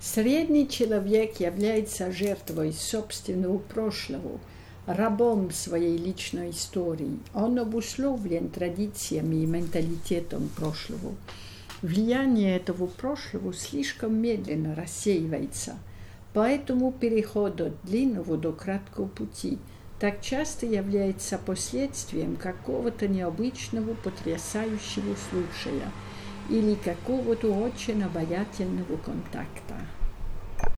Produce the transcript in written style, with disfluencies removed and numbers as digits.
Средний человек является жертвой собственного прошлого, рабом своей личной истории. Он обусловлен традициями и менталитетом прошлого. Влияние этого прошлого слишком медленно рассеивается, поэтому переход от длинного до краткого пути так часто является последствием какого-то необычного, потрясающего случая или какого-то очень обаятельного контакта.